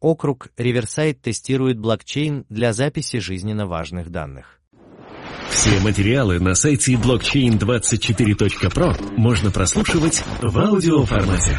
Округ Риверсайд тестирует блокчейн для записи жизненно важных данных. Все материалы на сайте blockchain24.pro можно прослушивать в аудиоформате.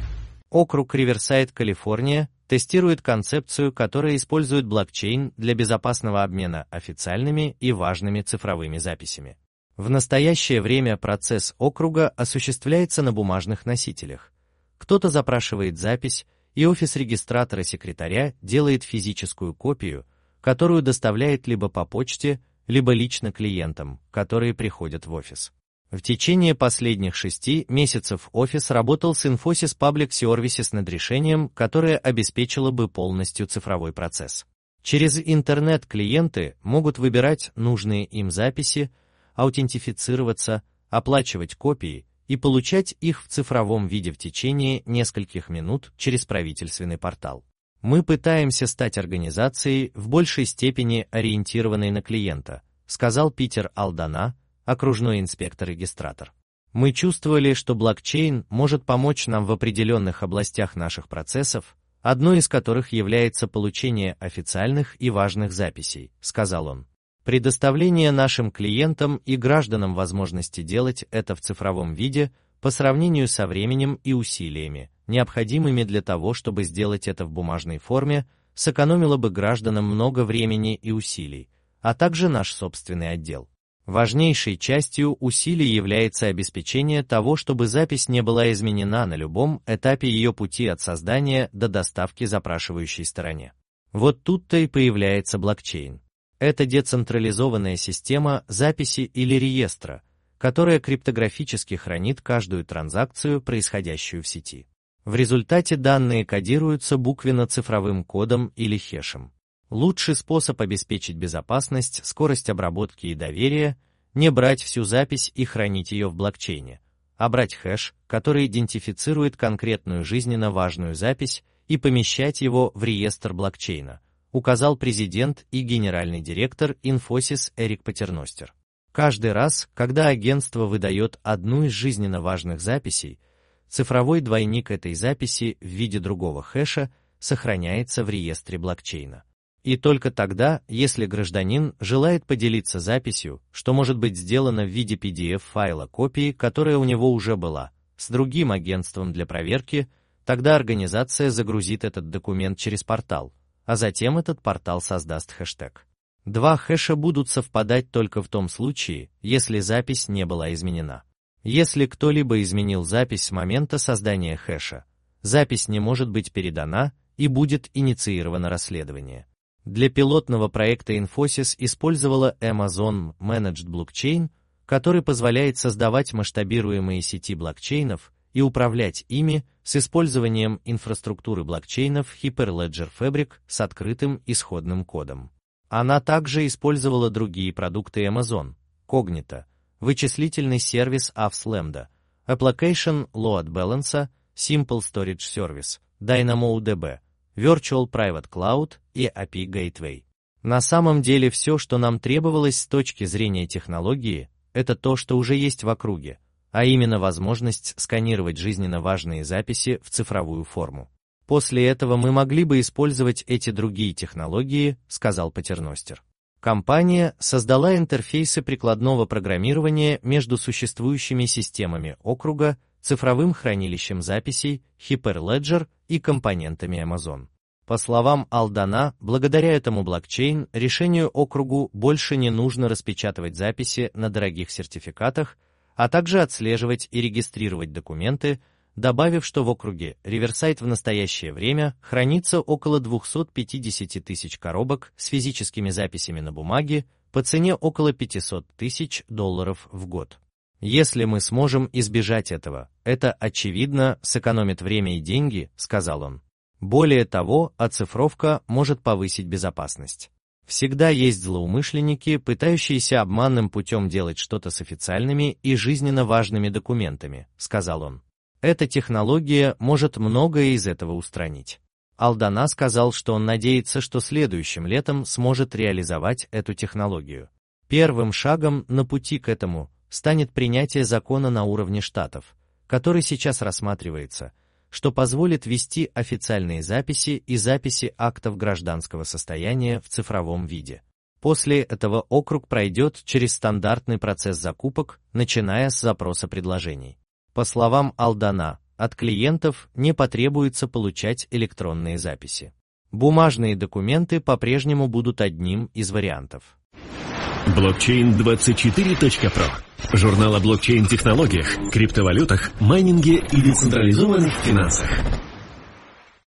Округ Риверсайд, Калифорния, тестирует концепцию, которая использует блокчейн для безопасного обмена официальными и важными цифровыми записями. В настоящее время процесс округа осуществляется на бумажных носителях. Кто-то запрашивает запись, и офис регистратора-секретаря делает физическую копию, которую доставляет либо по почте, либо лично клиентам, которые приходят в офис. В течение последних 6 месяцев офис работал с Infosys Public Services над решением, которое обеспечило бы полностью цифровой процесс. Через интернет клиенты могут выбирать нужные им записи, аутентифицироваться, оплачивать копии и получать их в цифровом виде в течение нескольких минут через правительственный портал. Мы пытаемся стать организацией в большей степени ориентированной на клиента, сказал Питер Алдана, окружной инспектор-регистратор. Мы чувствовали, что блокчейн может помочь нам в определенных областях наших процессов, одной из которых является получение официальных и важных записей, сказал он. Предоставление нашим клиентам и гражданам возможности делать это в цифровом виде по сравнению со временем и усилиями, необходимыми для того, чтобы сделать это в бумажной форме, сэкономило бы гражданам много времени и усилий, а также наш собственный отдел. Важнейшей частью усилий является обеспечение того, чтобы запись не была изменена на любом этапе ее пути от создания до доставки запрашивающей стороне. Вот тут-то и появляется блокчейн. Это децентрализованная система записи или реестра, которая криптографически хранит каждую транзакцию, происходящую в сети. В результате данные кодируются буквенно-цифровым кодом или хэшем. Лучший способ обеспечить безопасность, скорость обработки и доверие – не брать всю запись и хранить ее в блокчейне, а брать хэш, который идентифицирует конкретную жизненно важную запись, и помещать его в реестр блокчейна, указал президент и генеральный директор Infosys Эрик Патерностер. Каждый раз, когда агентство выдает одну из жизненно важных записей, цифровой двойник этой записи в виде другого хэша сохраняется в реестре блокчейна. И только тогда, если гражданин желает поделиться записью, что может быть сделано в виде PDF-файла копии, которая у него уже была, с другим агентством для проверки, тогда организация загрузит этот документ через портал, а затем этот портал создаст хэштег. 2 хэша будут совпадать только в том случае, если запись не была изменена. Если кто-либо изменил запись с момента создания хэша, запись не может быть передана и будет инициировано расследование. Для пилотного проекта Infosys использовала Amazon Managed Blockchain, который позволяет создавать масштабируемые сети блокчейнов и управлять ими с использованием инфраструктуры блокчейнов Hyperledger Fabric с открытым исходным кодом. Она также использовала другие продукты Amazon: Cognito, вычислительный сервис Avs Lambda, Application Load Balancer, Simple Storage Service, DynamoDB, Virtual Private Cloud и API Gateway. На самом деле все, что нам требовалось с точки зрения технологии, это то, что уже есть в округе, а именно возможность сканировать жизненно важные записи в цифровую форму. После этого мы могли бы использовать эти другие технологии, сказал Патерностер. Компания создала интерфейсы прикладного программирования между существующими системами округа, цифровым хранилищем записей, Hyperledger и компонентами Amazon. По словам Алдана, благодаря этому блокчейн решению округу больше не нужно распечатывать записи на дорогих сертификатах, а также отслеживать и регистрировать документы, добавив, что в округе Риверсайд в настоящее время хранится около 250 тысяч коробок с физическими записями на бумаге по цене около $500 тысяч в год. Если мы сможем избежать этого, это, очевидно, сэкономит время и деньги, сказал он. Более того, оцифровка может повысить безопасность. Всегда есть злоумышленники, пытающиеся обманным путем делать что-то с официальными и жизненно важными документами, сказал он. Эта технология может многое из этого устранить. Алдана сказал, что он надеется, что следующим летом сможет реализовать эту технологию. Первым шагом на пути к этому станет принятие закона на уровне штатов, который сейчас рассматривается, что позволит вести официальные записи и записи актов гражданского состояния в цифровом виде. После этого округ пройдет через стандартный процесс закупок, начиная с запроса предложений. По словам Алдана, от клиентов не потребуется получать электронные записи. Бумажные документы по-прежнему будут одним из вариантов. Blockchain24.pro. Журнал о блокчейн-технологиях, криптовалютах, майнинге и децентрализованных финансах.